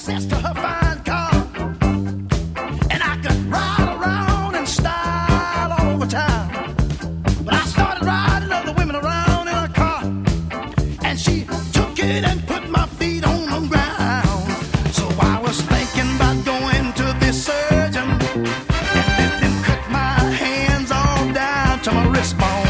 access to her fine car. And I could ride around in style all over town. But I started riding other women around in her car. And she took it and put my feet on the ground. So I was thinking about going to this surgeon and let them cut my hands all down to my wristbone.